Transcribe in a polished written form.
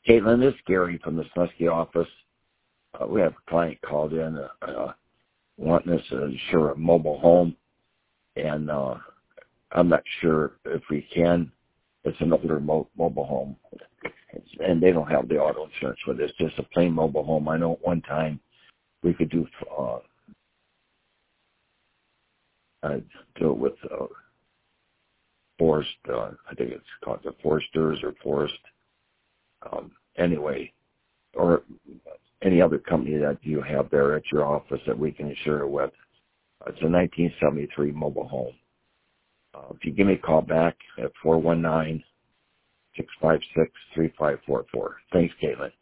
Caitlin, this is Gary from the Snusky office. We have a client called in wanting us to insure a mobile home, and I'm not sure if we can. It's an older mobile home, and they don't have the auto insurance for this. Just a plain mobile home. I know at one time we could do it with Forest. I think it's called the Foresters or Forest. Anyway, or any other company that you have there at your office that we can insure it with. It's a 1973 mobile home. If you give me a call back at 419-656-3544. Thanks, Caitlin.